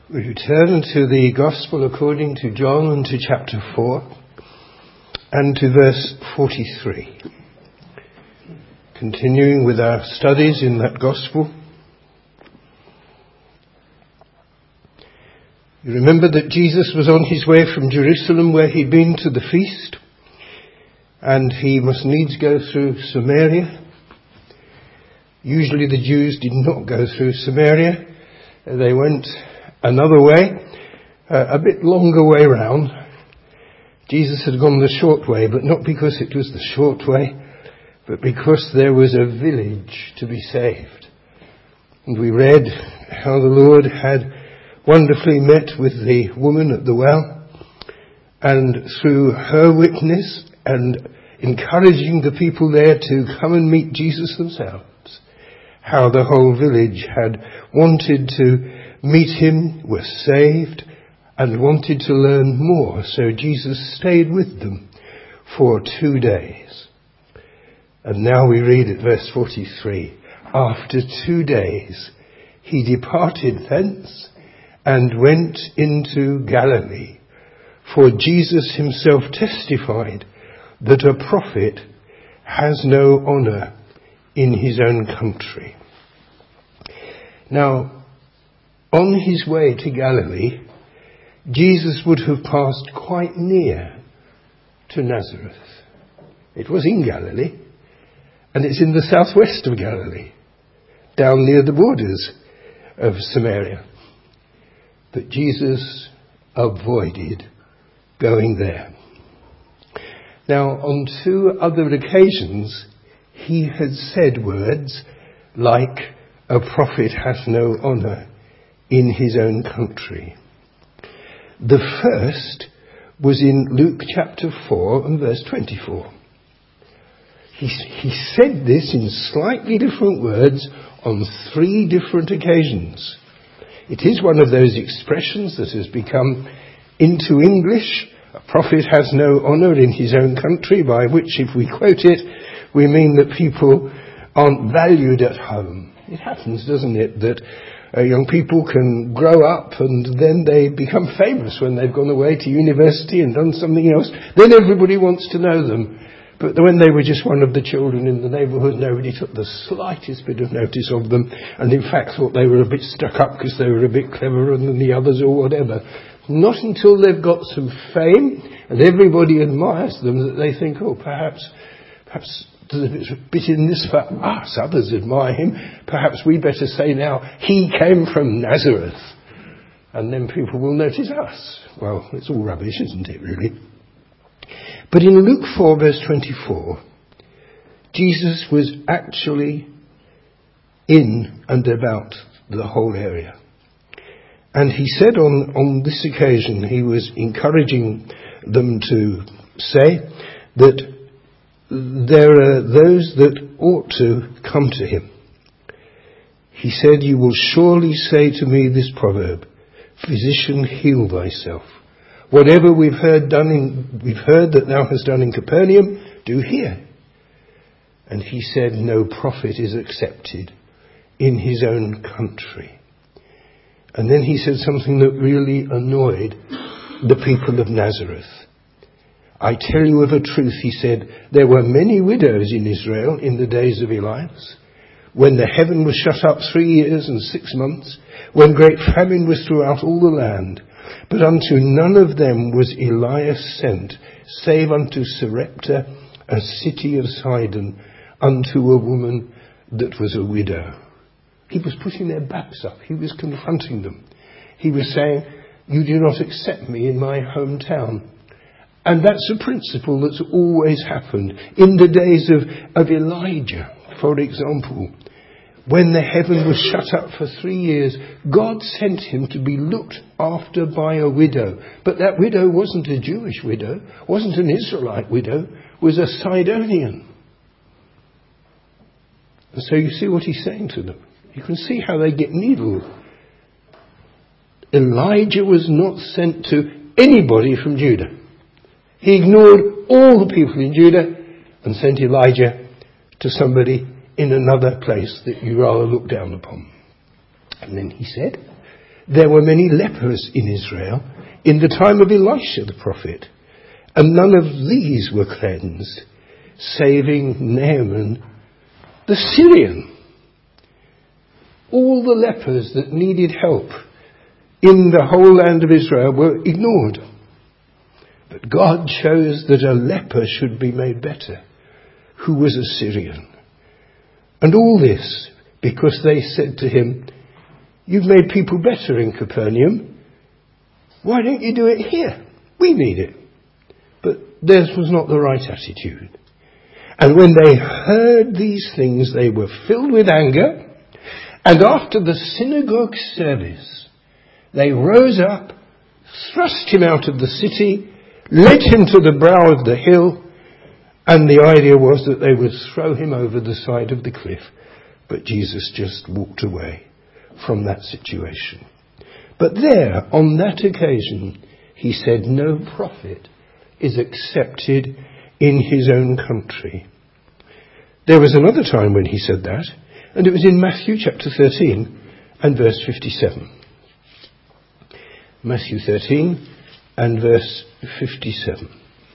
We return to the Gospel according to John and to chapter 4 and to verse 43. Continuing with our studies in that Gospel. You remember that Jesus was on his way from Jerusalem where he'd been to the feast, and he must needs go through Samaria. Usually the Jews did not go through Samaria. They went another way, a bit longer way round. Jesus had gone the short way, but not because it was the short way, but because there was a village to be saved. And we read how the Lord had wonderfully met with the woman at the well, and through her witness and encouraging the people there to come and meet Jesus themselves, how the whole village had wanted to meet him, were saved, and wanted to learn more. So Jesus stayed with them for 2 days. And now we read at verse 43, after 2 days he departed thence and went into Galilee, for Jesus himself testified that a prophet has no honour in his own country. Now, on his way to Galilee, Jesus would have passed quite near to Nazareth. It was in Galilee, and it's in the southwest of Galilee, down near the borders of Samaria. But Jesus avoided going there. Now, on 2 other occasions, he had said words like, a prophet has no honour in his own country. The first was in Luke chapter 4 and verse 24. He said this in slightly different words on 3 different occasions. It is one of those expressions that has become into English. A prophet has no honour in his own country, by which, if we quote it, we mean that people aren't valued at home. It happens, doesn't it, that young people can grow up and then they become famous when they've gone away to university and done something else. Then everybody wants to know them. But when they were just one of the children in the neighbourhood, nobody took the slightest bit of notice of them, and in fact thought they were a bit stuck up because they were a bit cleverer than the others or whatever. Not until they've got some fame and everybody admires them that they think, oh, perhaps there's a bit in this for us. Others admire him. Perhaps we better say now, he came from Nazareth. And then people will notice us. Well, it's all rubbish, isn't it, really? But in Luke 4, verse 24, Jesus was actually in and about the whole area. And he said on this occasion, he was encouraging them to say that there are those that ought to come to him. He said, you will surely say to me this proverb, physician, heal thyself. Whatever we've heard that thou hast done in Capernaum, do here. And he said, no prophet is accepted in his own country. And then he said something that really annoyed the people of Nazareth. I tell you of a truth, he said, there were many widows in Israel in the days of Elias, when the heaven was shut up 3 years and 6 months, when great famine was throughout all the land. But unto none of them was Elias sent, save unto Sarepta, a city of Sidon, unto a woman that was a widow. He was putting their backs up. He was confronting them. He was saying, you do not accept me in my hometown. And that's a principle that's always happened. In the days of Elijah, for example, when the heaven was shut up for 3 years, God sent him to be looked after by a widow. But that widow wasn't a Jewish widow, wasn't an Israelite widow, was a Sidonian. And so you see what he's saying to them. You can see how they get needled. Elijah was not sent to anybody from Judah. He ignored all the people in Judah and sent Elijah to somebody in another place that you rather look down upon. And then he said, there were many lepers in Israel in the time of Elisha the prophet, and none of these were cleansed, saving Naaman the Syrian. All the lepers that needed help in the whole land of Israel were ignored. But God chose that a leper should be made better, who was a Syrian. And all this because they said to him, "You've made people better in Capernaum. Why don't you do it here? We need it." But theirs was not the right attitude. And when they heard these things, they were filled with anger. And after the synagogue service, they rose up, thrust him out of the city, led him to the brow of the hill, and the idea was that they would throw him over the side of the cliff. But Jesus just walked away from that situation. But there, on that occasion, he said, "No prophet is accepted in his own country." There was another time when he said that, and it was in Matthew chapter 13 and verse 57. Matthew 13 and verse 57.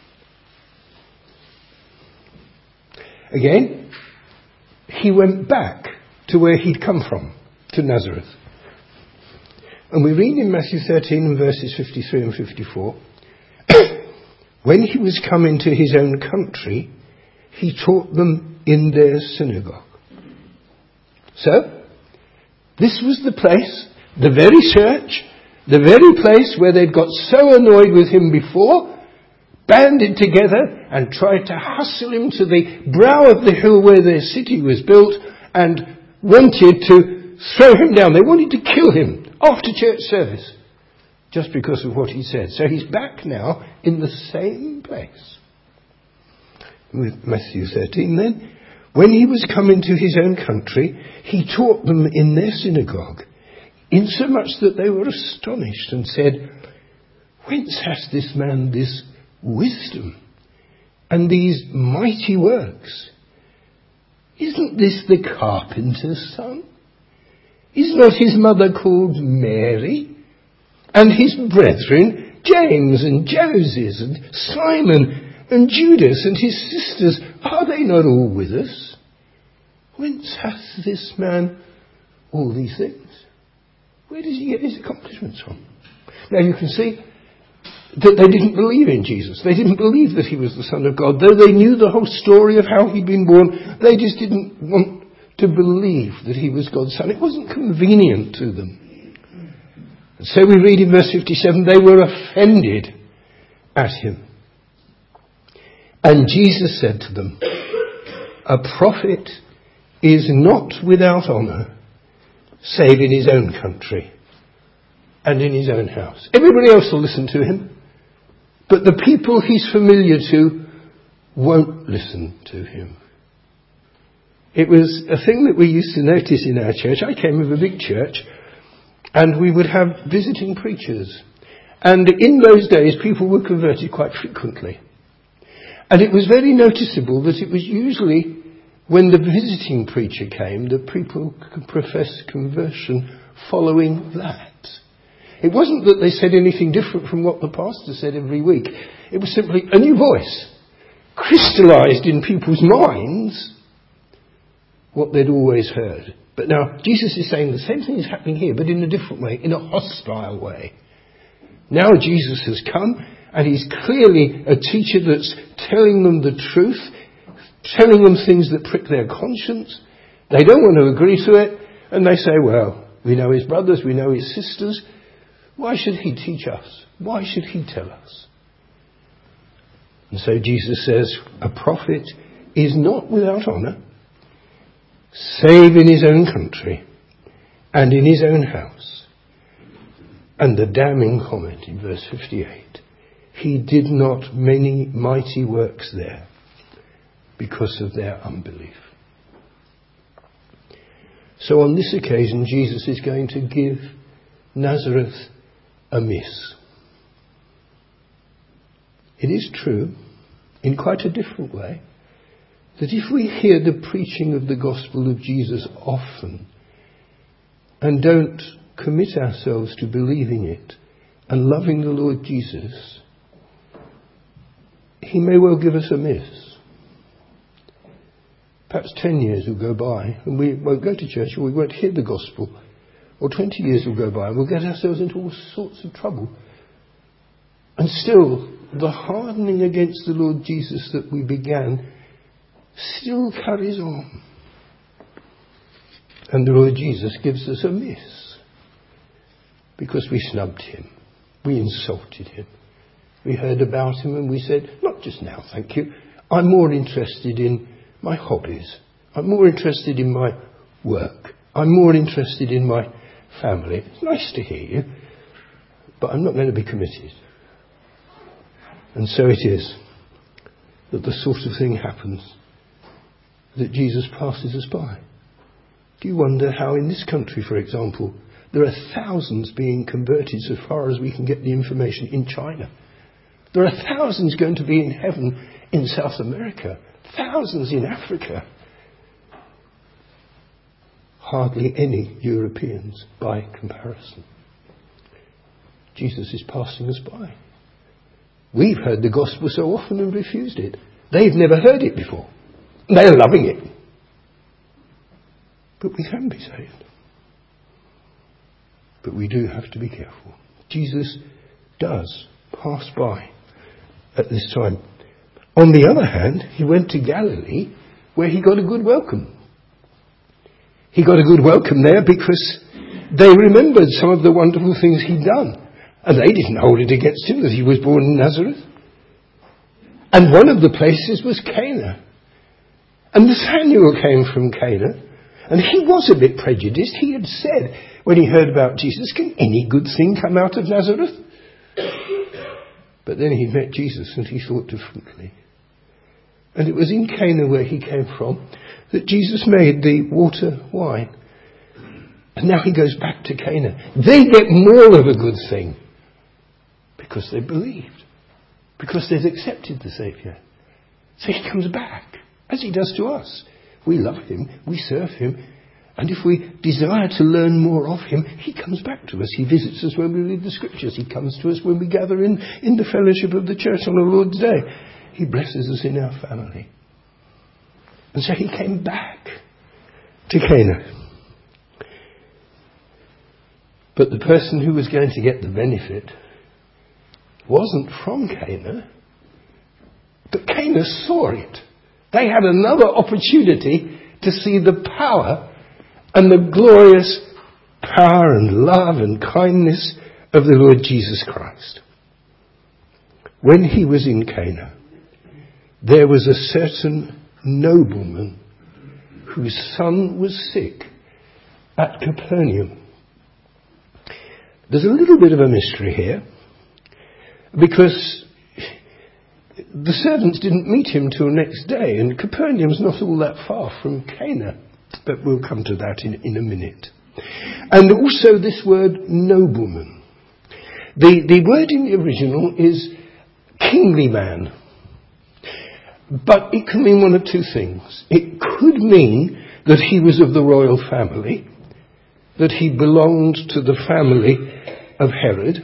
Again, he went back to where he'd come from, to Nazareth. And we read in Matthew 13 and verses 53 and 54, when he was come into his own country, he taught them in their synagogue. So, this was the place, the very church, the very place where they'd got so annoyed with him before, banded together and tried to hustle him to the brow of the hill where their city was built and wanted to throw him down. They wanted to kill him after church service just because of what he said. So he's back now in the same place. With Matthew 13 then, when he was come into his own country, he taught them in their synagogue, insomuch that they were astonished and said, "Whence has this man this wisdom and these mighty works? Isn't this the carpenter's son? Is not his mother called Mary? And his brethren, James and Joses and Simon and Judas and his sisters, are they not all with us? Whence hath this man all these things?" Where does he get his accomplishments from? Now you can see that they didn't believe in Jesus. They didn't believe that he was the Son of God. Though they knew the whole story of how he'd been born, they just didn't want to believe that he was God's Son. It wasn't convenient to them. And so we read in verse 57, they were offended at him. And Jesus said to them, "A prophet is not without honour, save in his own country and in his own house." Everybody else will listen to him, but the people he's familiar to won't listen to him. It was a thing that we used to notice in our church. I came of a big church, and we would have visiting preachers. And in those days, people were converted quite frequently. And it was very noticeable that it was usually when the visiting preacher came that people could profess conversion following that. It wasn't that they said anything different from what the pastor said every week. It was simply a new voice, crystallized in people's minds what they'd always heard. But now Jesus is saying the same thing is happening here, but in a different way, in a hostile way. Now Jesus has come, and he's clearly a teacher that's telling them the truth, telling them things that prick their conscience. They don't want to agree to it, and they say, "Well, we know his brothers, we know his sisters. Why should he teach us? Why should he tell us?" And so Jesus says, "A prophet is not without honour, save in his own country and in his own house." And the damning comment in verse 58, "He did not many mighty works there because of their unbelief." So on this occasion, Jesus is going to give Nazareth a miss. It is true, in quite a different way, that if we hear the preaching of the gospel of Jesus often and don't commit ourselves to believing it and loving the Lord Jesus, he may well give us a miss. Perhaps 10 years will go by and we won't go to church, or we won't hear the gospel. Or 20 years will go by and we'll get ourselves into all sorts of trouble. And still, the hardening against the Lord Jesus that we began still carries on. And the Lord Jesus gives us a miss. Because we snubbed him. We insulted him. We heard about him and we said, not just now, thank you. I'm more interested in my hobbies. I'm more interested in my work. I'm more interested in my family. It's nice to hear you, but I'm not going to be committed. And so it is that the sort of thing happens that Jesus passes us by. Do you wonder how in this country, for example, there are thousands being converted so far as we can get the information in China? There are thousands going to be in heaven in South America. Thousands in Africa. Hardly any Europeans by comparison. Jesus is passing us by. We've heard the gospel so often and refused it. They've never heard it before. They're loving it. But we can be saved. But we do have to be careful. Jesus does pass by at this time. On the other hand, he went to Galilee where he got a good welcome. He got a good welcome there because they remembered some of the wonderful things he'd done. And they didn't hold it against him that he was born in Nazareth. And one of the places was Cana. And Nathanael came from Cana. And he was a bit prejudiced. He had said, when he heard about Jesus, can any good thing come out of Nazareth? But then he met Jesus and he thought differently. And it was in Cana, where he came from, that Jesus made the water wine. And now he goes back to Cana. They get more of a good thing because they believed, because they've accepted the Saviour. So he comes back, as he does to us. We love him, we serve him, and if we desire to learn more of him, he comes back to us. He visits us when we read the scriptures. He comes to us when we gather in the fellowship of the church on the Lord's Day. He blesses us in our family. And so he came back to Cana. But the person who was going to get the benefit wasn't from Cana, but Cana saw it. They had another opportunity to see the power and the glorious power and love and kindness of the Lord Jesus Christ. When he was in Cana, there was a certain nobleman whose son was sick at Capernaum. There's a little bit of a mystery here, because the servants didn't meet him till next day, and Capernaum's not all that far from Cana. But we'll come to that in a minute. And also this word nobleman. The word in the original is kingly man. But it can mean one of two things. It could mean that he was of the royal family, that he belonged to the family of Herod,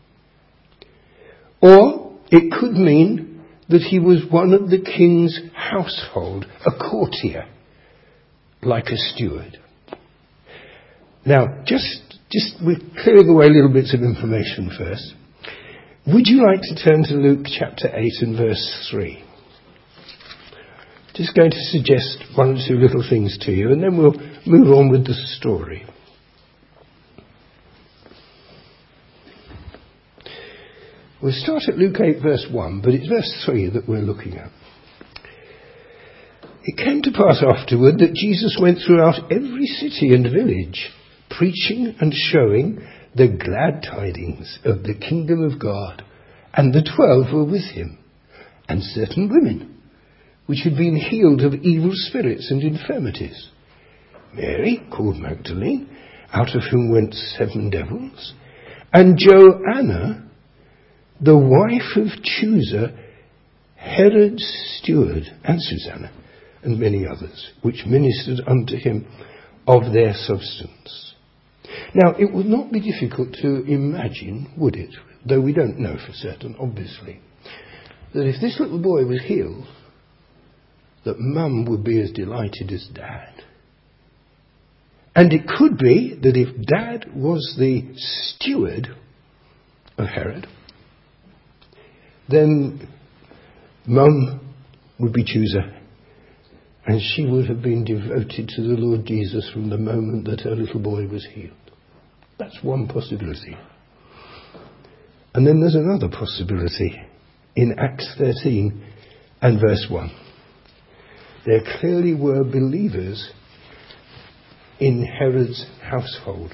or it could mean that he was one of the king's household, a courtier, like a steward. Now, just we're clearing away little bits of information first. Would you like to turn to Luke chapter 8 and verse 3? Just going to suggest one or two little things to you, and then we'll move on with the story. We'll start at Luke 8 verse 1, but it's verse 3 that we're looking at. It came to pass afterward that Jesus went throughout every city and village, preaching and showing the glad tidings of the kingdom of God. And the 12 were with him, and certain women, which had been healed of evil spirits and infirmities. Mary, called Magdalene, out of whom went 7 devils, and Joanna, the wife of Chusa, Herod's steward, and Susanna, and many others, which ministered unto him of their substance. Now, it would not be difficult to imagine, would it, though we don't know for certain, obviously, that if this little boy was healed, that Mum would be as delighted as Dad. And it could be that if Dad was the steward of Herod, then Mum would be chooser, and she would have been devoted to the Lord Jesus from the moment that her little boy was healed. That's one possibility. And then there's another possibility in Acts 13 and verse 1. There clearly were believers in Herod's household.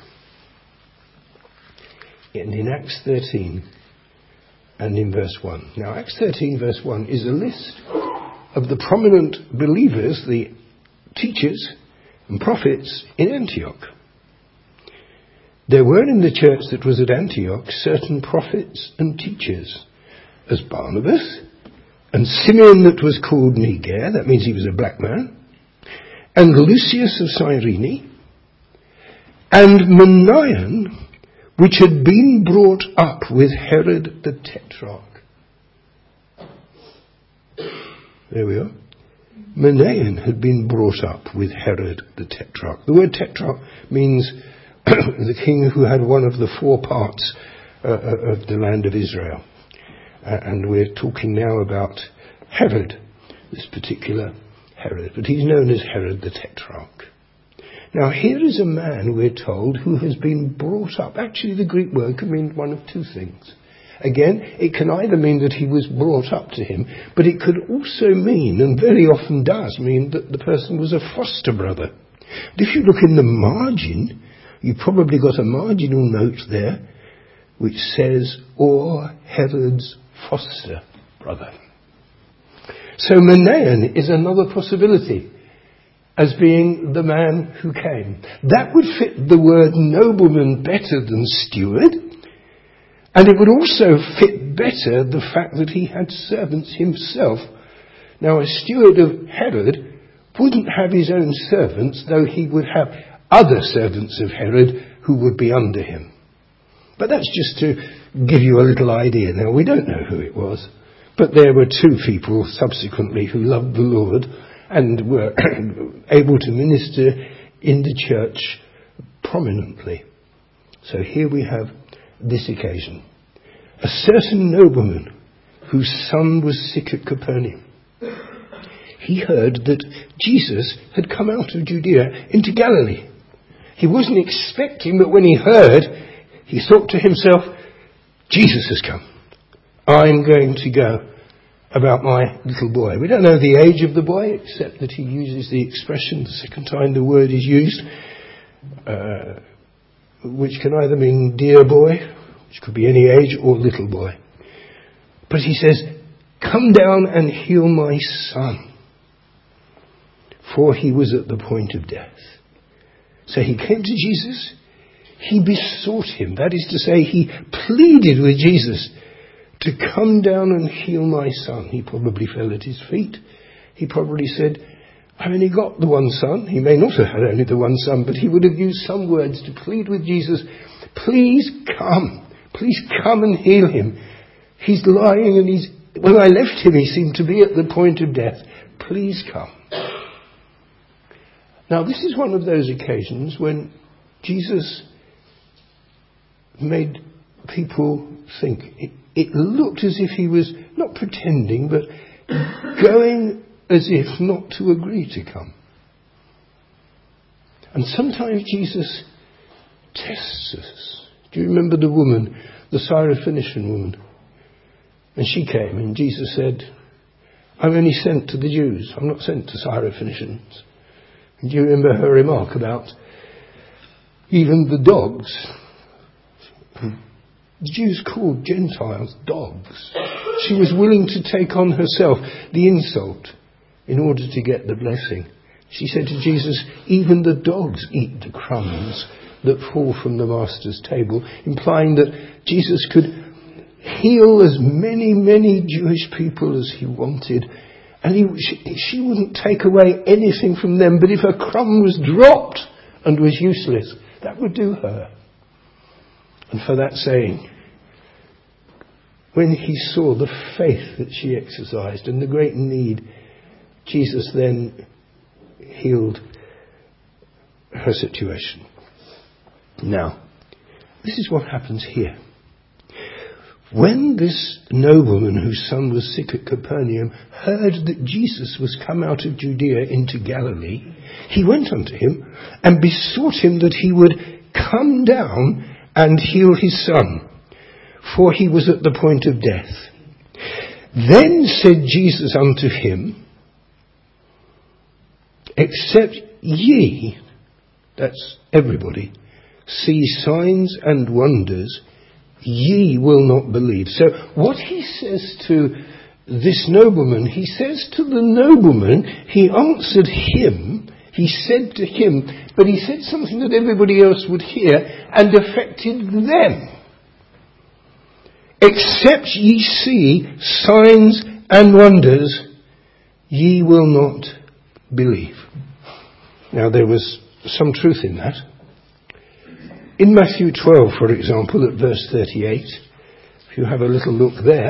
And in Acts 13 and in verse 1. Now, Acts 13 verse 1 is a list of the prominent believers, the teachers and prophets in Antioch. There were in the church that was at Antioch certain prophets and teachers, as Barnabas, and Simeon that was called Niger, that means he was a black man, and Lucius of Cyrene, and Manaen, which had been brought up with Herod the Tetrarch. There we are. Manaen had been brought up with Herod the Tetrarch. The word Tetrarch means the king who had one of the 4 parts of the land of Israel. And we're talking now about Herod, this particular Herod. But he's known as Herod the Tetrarch. Now here is a man, we're told, who has been brought up. Actually, the Greek word can mean one of 2 things. Again, it can either mean that he was brought up to him, but it could also mean, and very often does mean, that the person was a foster brother. And if you look in the margin, you've probably got a marginal note there which says, or Herod's foster brother. So Manaen is another possibility as being the man who came. That would fit the word nobleman better than steward, and it would also fit better the fact that he had servants himself. Now, a steward of Herod wouldn't have his own servants, though he would have other servants of Herod who would be under him. But that's just to give you a little idea. Now, we don't know who it was, but there were 2 people subsequently who loved the Lord and were able to minister in the church prominently. So here we have this occasion. A certain nobleman whose son was sick at Capernaum. He heard that Jesus had come out of Judea into Galilee. He wasn't expecting, but when he heard, he thought to himself, Jesus has come. I'm going to go about my little boy. We don't know the age of the boy, except that he uses the expression, the second time the word is used, which can either mean dear boy, which could be any age, or little boy. But he says, come down and heal my son, for he was at the point of death. So he came to Jesus, he besought him, that is to say, he pleaded with Jesus to come down and heal my son. He probably fell at his feet. He probably said, I've only got the one son. He may not have had only the one son, but he would have used some words to plead with Jesus. Please come and heal him. He's lying and when I left him, he seemed to be at the point of death. Please come. Now, this is one of those occasions when Jesus made people think. It looked as if he was not pretending, but going as if not to agree to come. And sometimes Jesus tests us. Do you remember the woman, the Syrophoenician woman? And she came and Jesus said, I'm only sent to the Jews. I'm not sent to Syrophoenicians. And do you remember her remark about even the dogs? The Jews called Gentiles dogs. She was willing to take on herself the insult in order to get the blessing. She said to Jesus, even the dogs eat the crumbs that fall from the master's table, implying that Jesus could heal as many Jewish people as he wanted, and she wouldn't take away anything from them. But if a crumb was dropped and was useless, That would do her. And for that saying, when he saw the faith that she exercised and the great need, Jesus then healed her situation. Now, this is what happens here. When this nobleman whose son was sick at Capernaum heard that Jesus was come out of Judea into Galilee, he went unto him and besought him that he would come down and heal his son, for he was at the point of death. Then said Jesus unto him, except ye, that's everybody, see signs and wonders, ye will not believe. So what he says to this nobleman, he says to the nobleman, he answered him, he said to him, but he said something that everybody else would hear and affected them. Except ye see signs and wonders, ye will not believe. Now there was some truth in that. In Matthew 12, for example, at verse 38, if you have a little look there,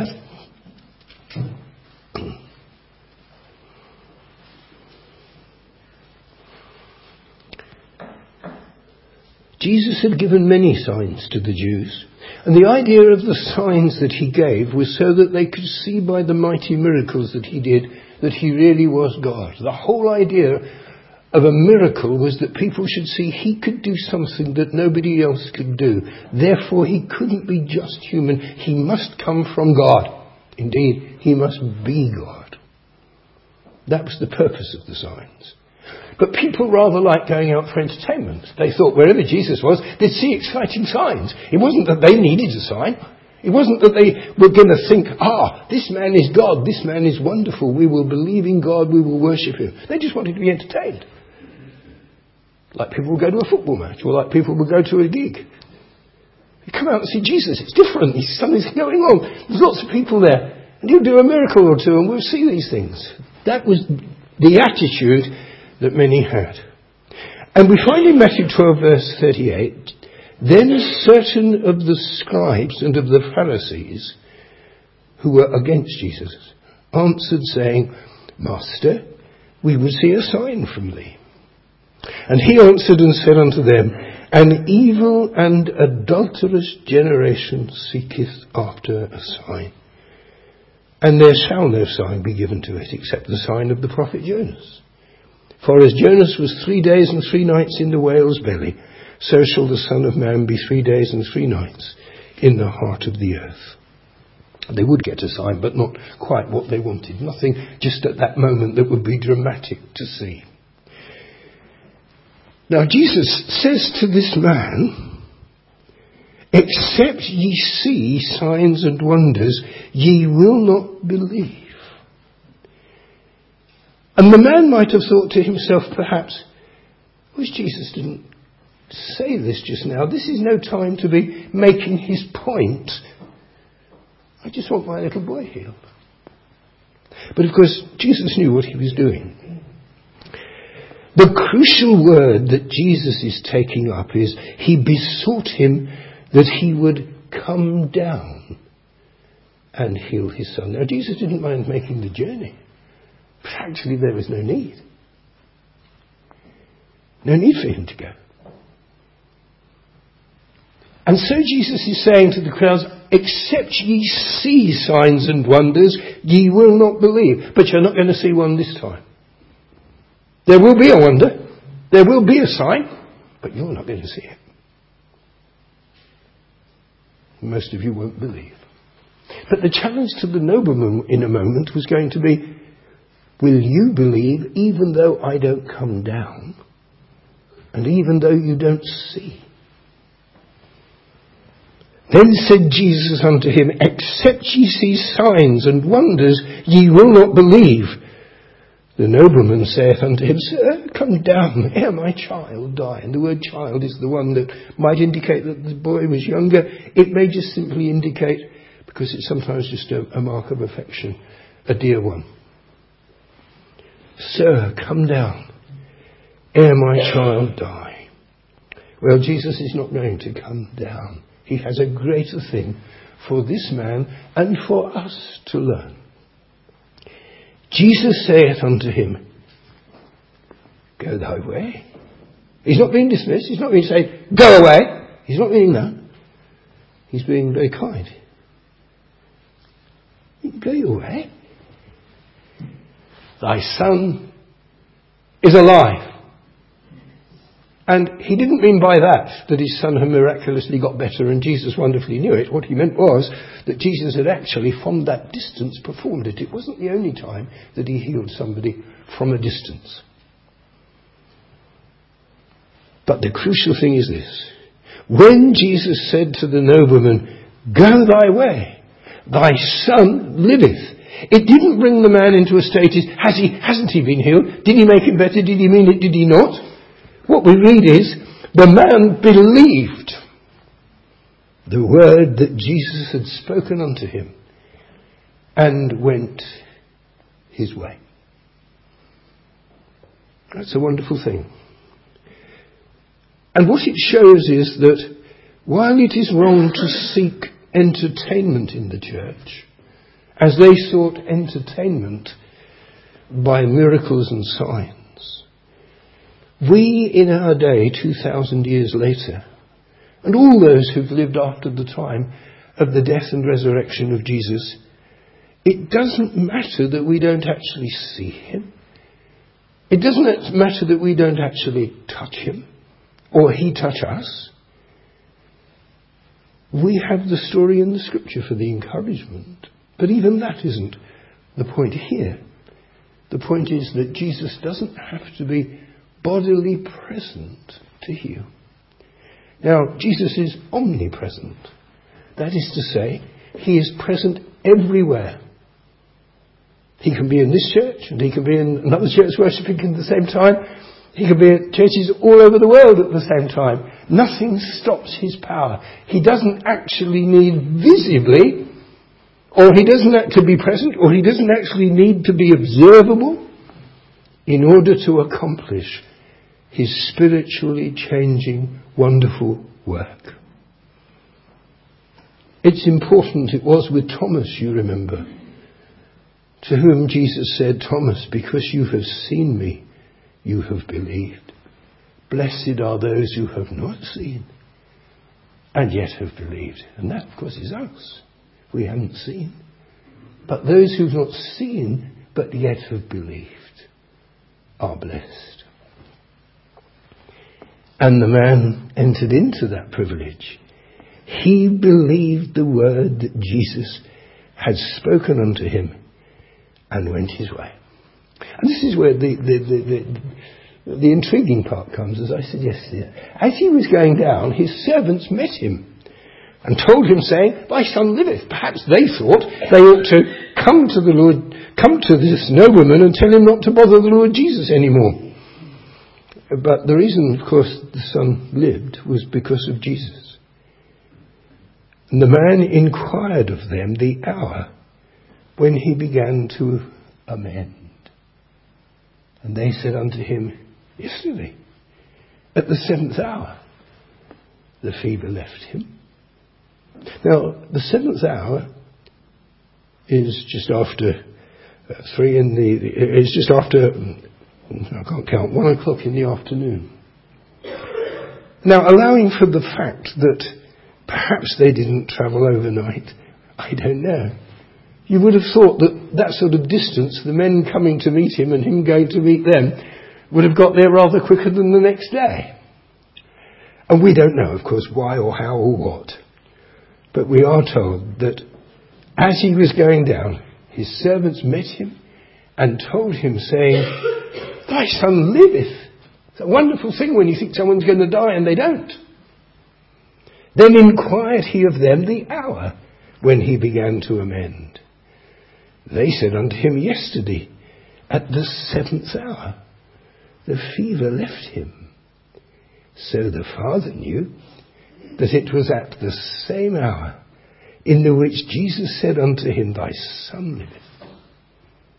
Jesus had given many signs to the Jews, and the idea of the signs that he gave was so that they could see by the mighty miracles that he did that he really was God. The whole idea of a miracle was that people should see he could do something that nobody else could do. Therefore, he couldn't be just human. He must come from God. Indeed, he must be God. That was the purpose of the signs. But people rather liked going out for entertainment. They thought wherever Jesus was, they'd see exciting signs. It wasn't that they needed a sign. It wasn't that they were going to think, this man is God, this man is wonderful, we will believe in God, we will worship him. They just wanted to be entertained. Like people would go to a football match, or like people would go to a gig. You come out and see Jesus, it's different, something's going on. There's lots of people there, and he'll do a miracle or two, and we'll see these things. That was the attitude that many had. And we find in Matthew 12 verse 38, then certain of the scribes and of the Pharisees who were against Jesus answered saying, Master, we would see a sign from thee. And he answered and said unto them, an evil and adulterous generation seeketh after a sign, and there shall no sign be given to it except the sign of the prophet Jonas. For as Jonas was 3 days and 3 nights in the whale's belly, so shall the Son of Man be 3 days and 3 nights in the heart of the earth. They would get a sign, but not quite what they wanted. Nothing just at that moment that would be dramatic to see. Now Jesus says to this man, except ye see signs and wonders, ye will not believe. And the man might have thought to himself, perhaps, wish Jesus didn't say this just now. This is no time to be making his point. I just want my little boy healed. But of course, Jesus knew what he was doing. The crucial word that Jesus is taking up is, he besought him that he would come down and heal his son. Now, Jesus didn't mind making the journey. But actually, there was no need. No need for him to go. And so Jesus is saying to the crowds, except ye see signs and wonders, ye will not believe. But you're not going to see one this time. There will be a wonder. There will be a sign. But you're not going to see it. Most of you won't believe. But the challenge to the nobleman in a moment was going to be, will you believe even though I don't come down? And even though you don't see? Then said Jesus unto him, except ye see signs and wonders, ye will not believe. The nobleman saith unto him, Sir, come down, ere my child die. And the word child is the one that might indicate that the boy was younger. It may just simply indicate, because it's sometimes just a mark of affection, a dear one. Sir, come down, ere my child die. Well, Jesus is not going to come down. He has a greater thing for this man and for us to learn. Jesus saith unto him, go thy way. He's not being dismissed. He's not being saying, go away. He's not being that. He's being very kind. Go your way. Thy son is alive. And he didn't mean by that his son had miraculously got better and Jesus wonderfully knew it. What he meant was that Jesus had actually from that distance performed it. It wasn't the only time that he healed somebody from a distance. But the crucial thing is this. When Jesus said to the nobleman, go thy way, thy son liveth. It didn't bring the man into a state of, hasn't he been healed? Did he make him better? Did he mean it? Did he not? What we read is, the man believed the word that Jesus had spoken unto him and went his way. That's a wonderful thing. And what it shows is that while it is wrong to seek entertainment in the church, as they sought entertainment by miracles and signs, we in our day, 2,000 years later, and all those who've lived after the time of the death and resurrection of Jesus, it doesn't matter that we don't actually see him. It doesn't matter that we don't actually touch him or he touch us. We have the story in the scripture for the encouragement. But even that isn't the point here. The point is that Jesus doesn't have to be bodily present to heal. Now, Jesus is omnipresent. That is to say, he is present everywhere. He can be in this church and he can be in another church worshipping at the same time. He can be at churches all over the world at the same time. Nothing stops his power. He doesn't actually need visibly, or he doesn't have to be present, or he doesn't actually need to be observable in order to accomplish his spiritually changing, wonderful work. It's important, it was with Thomas, you remember, to whom Jesus said, Thomas, because you have seen me, you have believed. Blessed are those who have not seen and yet have believed. And that, of course, is us. We haven't seen. But those who've not seen but yet have believed are blessed. And the man entered into that privilege. He believed the word that Jesus had spoken unto him and went his way. And this is where the intriguing part comes, as I said yesterday. As he was going down, his servants met him and told him, saying, thy son liveth. Perhaps they thought they ought to come to the Lord, come to this nobleman and tell him not to bother the Lord Jesus anymore. But the reason, of course, the son lived was because of Jesus. And the man inquired of them the hour when he began to amend. And they said unto him, yesterday, at the 7th hour, the fever left him. Now, the 7th hour is just after 3 in the, it's just after, I can't count, 1 o'clock in the afternoon. Now, allowing for the fact that perhaps they didn't travel overnight, I don't know. You would have thought that that sort of distance, the men coming to meet him and him going to meet them, would have got there rather quicker than the next day. And we don't know, of course, why or how or what. But we are told that as he was going down, his servants met him and told him, saying, thy son liveth. It's a wonderful thing when you think someone's going to die and they don't. Then inquired he of them the hour when he began to amend. They said unto him, yesterday, at the 7th hour, the fever left him. So the father knew that it was at the same hour in the which Jesus said unto him, thy son liveth.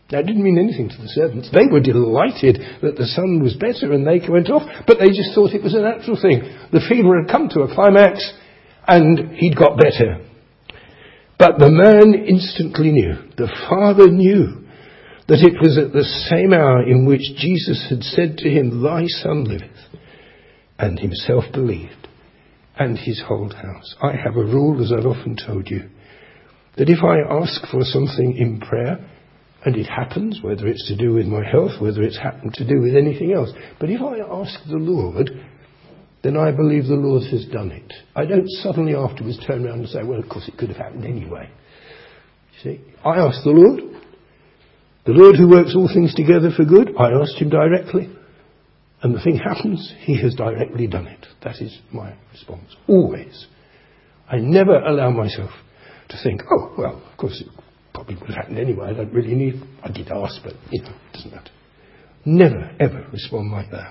That didn't mean anything to the servants. They were delighted that the son was better and they went off, but they just thought it was a natural thing. The fever had come to a climax and he'd got better. But the man instantly knew, the father knew, that it was at the same hour in which Jesus had said to him, "Thy son liveth," and himself believed, and his whole house. I have a rule, as I've often told you, that if I ask for something in prayer, and it happens, whether it's to do with my health, whether it's happened to do with anything else, but if I ask the Lord, then I believe the Lord has done it. I don't suddenly afterwards turn around and say, well, of course it could have happened anyway. You see, I ask the Lord who works all things together for good, I asked him directly, and the thing happens, he has directly done it. That is my response, always. I never allow myself to think, oh, well, of course it probably would have happened anyway, I don't really need, I did ask, but it doesn't matter. Never, ever respond like that.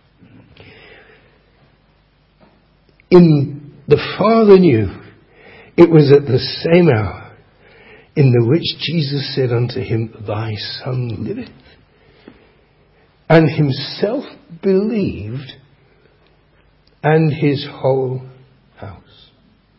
The Father knew it was at the same hour in the which Jesus said unto him, "Thy son liveth," and himself believed, and his whole house.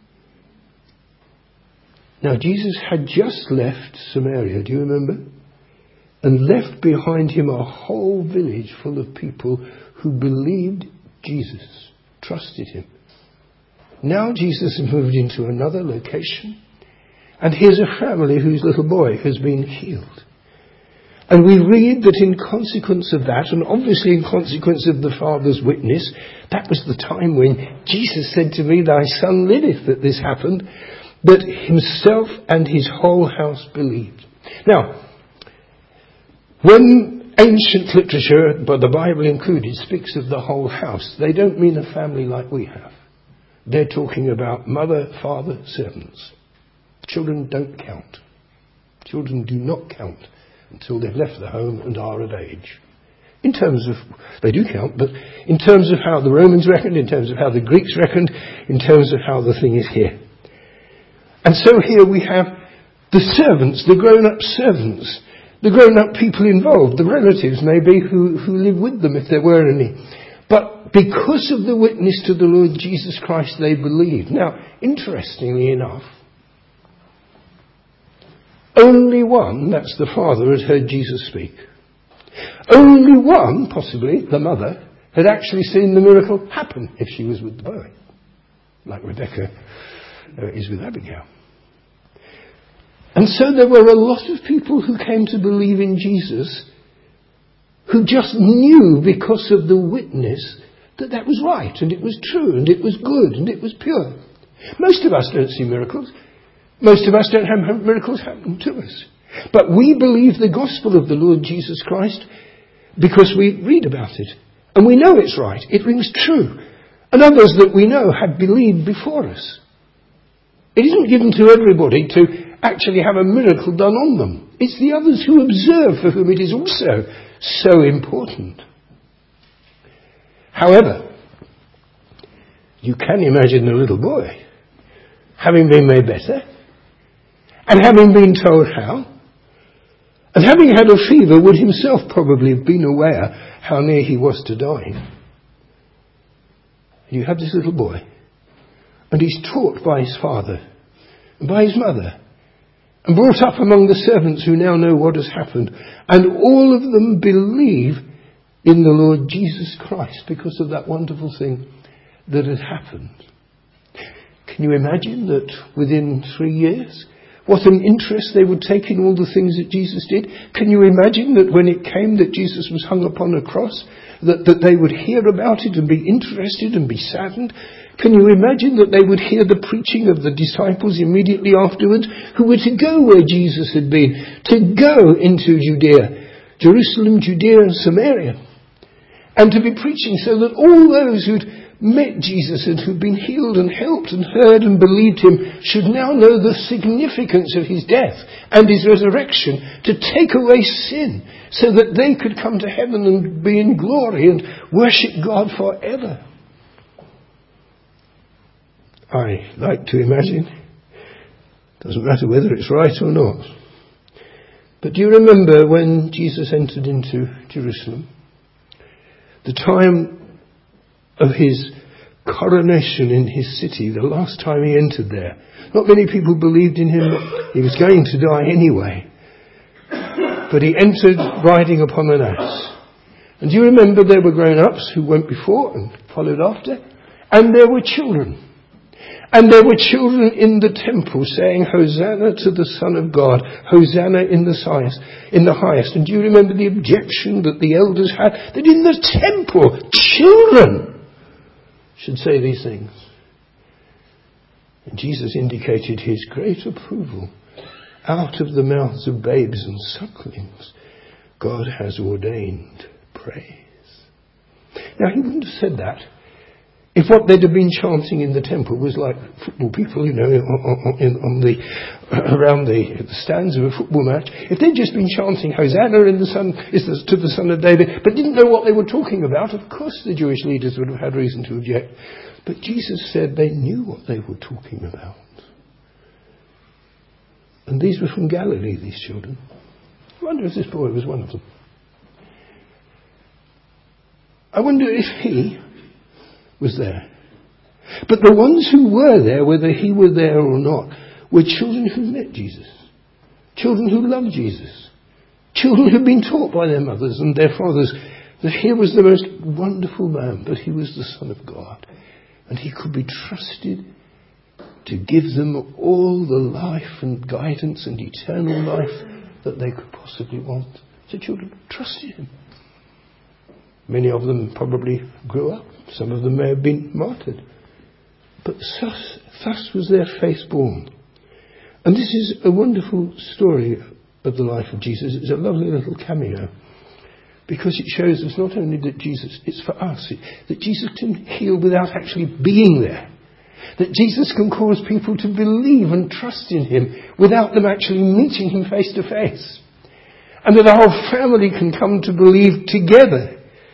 Now Jesus had just left Samaria, do you remember? And left behind him a whole village full of people who believed Jesus, trusted him. Now Jesus has moved into another location, and here's a family whose little boy has been healed. And we read that in consequence of that, and obviously in consequence of the Father's witness, that was the time when Jesus said to me, "Thy son liveth," that this happened, that himself and his whole house believed. Now, when ancient literature, but the Bible included, speaks of the whole house, they don't mean a family like we have. They're talking about mother, father, servants. Children don't count. Children do not count until they've left the home and are of age. In terms of, they do count, but in terms of how the Romans reckoned, in terms of how the Greeks reckoned, in terms of how the thing is here. And so here we have the servants, the grown-up servants, the grown-up people involved, the relatives maybe who live with them if there were any. But because of the witness to the Lord Jesus Christ, they believed. Now, interestingly enough, only one, that's the father, had heard Jesus speak. Only one, possibly the mother, had actually seen the miracle happen if she was with the boy, like Rebecca is with Abigail. And so there were a lot of people who came to believe in Jesus who just knew because of the witness that that was right and it was true and it was good and it was pure. Most of us don't see miracles. Most of us don't have miracles happen to us. But we believe the gospel of the Lord Jesus Christ because we read about it. And we know it's right. It rings true. And others that we know had believed before us. It isn't given to everybody to actually have a miracle done on them. It's the others who observe for whom it is also so important. However, you can imagine a little boy having been made better and having been told how, and having had a fever would himself probably have been aware how near he was to dying. You have this little boy, and he's taught by his father and by his mother, and brought up among the servants who now know what has happened. And all of them believe in the Lord Jesus Christ because of that wonderful thing that had happened. Can you imagine that within 3 years, what an interest they would take in all the things that Jesus did? Can you imagine that when it came that Jesus was hung upon a cross, that they would hear about it and be interested and be saddened? Can you imagine that they would hear the preaching of the disciples immediately afterwards, who were to go where Jesus had been, to go into Judea, Jerusalem, Judea and Samaria, and to be preaching so that all those who'd met Jesus and who'd been healed and helped and heard and believed him should now know the significance of his death and his resurrection to take away sin so that they could come to heaven and be in glory and worship God forever. I like to imagine, doesn't matter whether it's right or not, But do you remember when Jesus entered into Jerusalem? The time of his coronation in his city, the last time he entered there. Not many people believed in him. He was going to die anyway. But he entered riding upon an ass. And do you remember there were grown-ups who went before and followed after? And there were children. And there were children in the temple saying, Hosanna to the Son of God, Hosanna in the highest. And do you remember the objection that the elders had? That in the temple, children should say these things. And Jesus indicated his great approval. Out of the mouths of babes and sucklings, God has ordained praise. Now, he wouldn't have said that if what they'd have been chanting in the temple was like football people, around the stands of a football match. If they'd just been chanting Hosanna to the Son of David, but didn't know what they were talking about, of course the Jewish leaders would have had reason to object. But Jesus said they knew what they were talking about. And these were from Galilee, these children. I wonder if this boy was one of them. I wonder if he was there. But the ones who were there, whether he were there or not, were children who met Jesus. Children who loved Jesus. Children who'd been taught by their mothers and their fathers that he was the most wonderful man, but he was the Son of God. And he could be trusted to give them all the life and guidance and eternal life that they could possibly want. So children trusted him. Many of them probably grew up. Some of them may have been martyred. But thus was their faith born. And this is a wonderful story of the life of Jesus. It's a lovely little cameo. Because it shows us not only that Jesus, it's for us, that Jesus can heal without actually being there. That Jesus can cause people to believe and trust in him without them actually meeting him face to face. And that our whole family can come to believe together.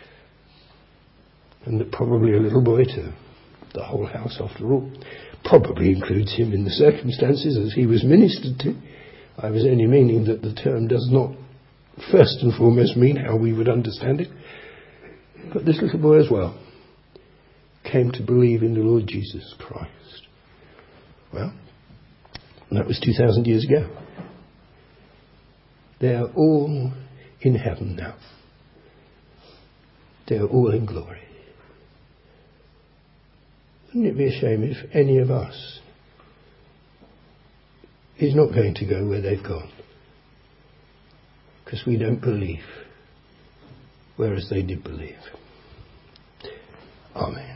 And that probably a little boy too. The whole house, after all, probably includes him in the circumstances as he was ministered to. I was only meaning that the term does not first and foremost mean how we would understand it. But this little boy as well came to believe in the Lord Jesus Christ. Well, that was 2,000 years ago. They are all in heaven now. They are all in glory. Wouldn't it be a shame if any of us is not going to go where they've gone? Because we don't believe, whereas they did believe. Amen.